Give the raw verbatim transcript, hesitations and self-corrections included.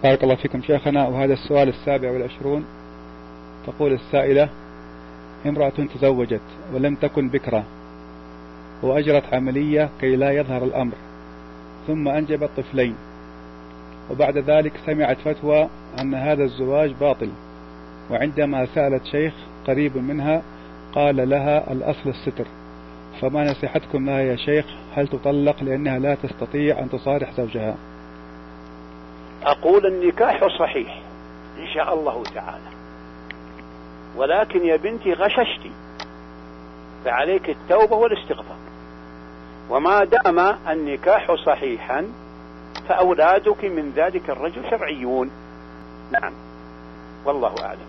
بارك الله فيكم شيخنا. وهذا السؤال السابع والعشرون. تقول السائلة: امرأة تزوجت ولم تكن بكرة وأجرت عملية كي لا يظهر الأمر، ثم أنجبت طفلين، وبعد ذلك سمعت فتوى أن هذا الزواج باطل، وعندما سألت شيخ قريب منها قال لها الأصل الستر، فما نصيحتكم لها يا شيخ؟ هل تطلق لأنها لا تستطيع أن تصارح زوجها؟ أقول النكاح صحيح إن شاء الله تعالى، ولكن يا بنتي غششتي، فعليك التوبة والاستغفار. وما دام النكاح صحيحا فأولادك من ذلك الرجل شرعيون. نعم، والله أعلم.